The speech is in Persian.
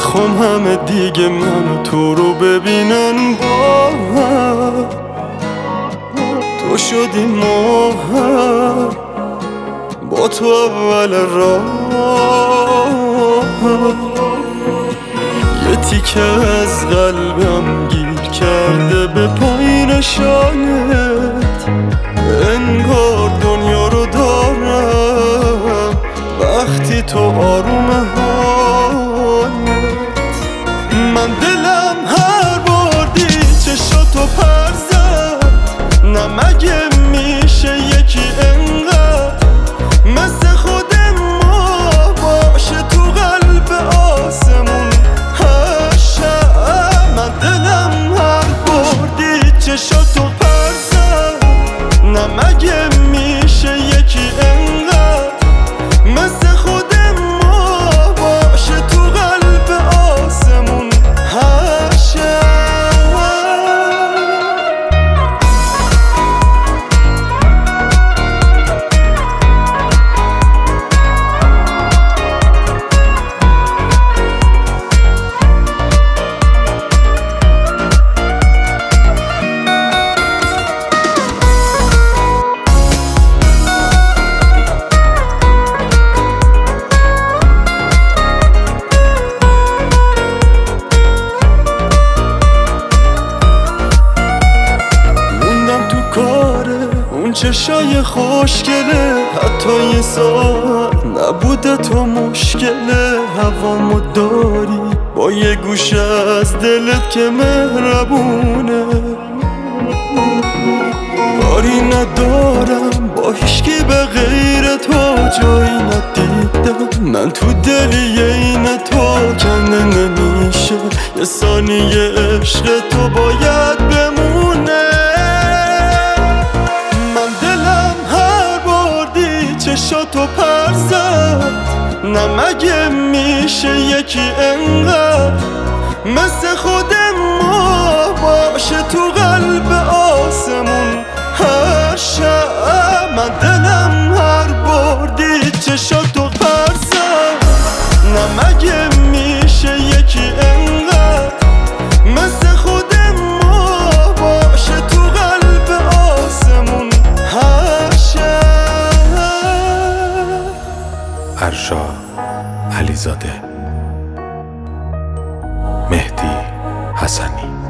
میخوام همه دیگه منو تو رو ببینن با هم، تو شدی ماهم با تو اول راه. یه تیکه از قلبم گیر کرده به پایین شانت، انگار دنیا رو دارم وقتی تو آرومه حالت. من دلم هر بار دید چشاتو پر زد، نه مگه میشه یکی انقدر مثل خود ما باشه تو قلب آسمون هر شب. من دلم هر بار دید چشاتو پر زد، نه مگه میشه یکی انقدر مثل خود ما باشه تو قلب آسمون هر شب. اون چشای خوشگله حتی یه ساعت نبوده تو مشکله. هوامو داری با یه گوشه از دلت که مهربونه، کاری ندارم با هیچکی به غیر تو جایی ندیدم. من تو دلی این تو کنده نمیشه، یه ثانیه عشق تو باید بمونه. چشاتو پر زد، نه مگه میشه یکی انقدر مثل خود ما باشه تو قلب آسمون هر شب. من دلم هر بار دید چشاتو پر زد، نه مگه میشه یکی انقدر مثل خود ما باشه تو قلب آسمون هر شب. ارشا علیزاده، مهدی حسنی.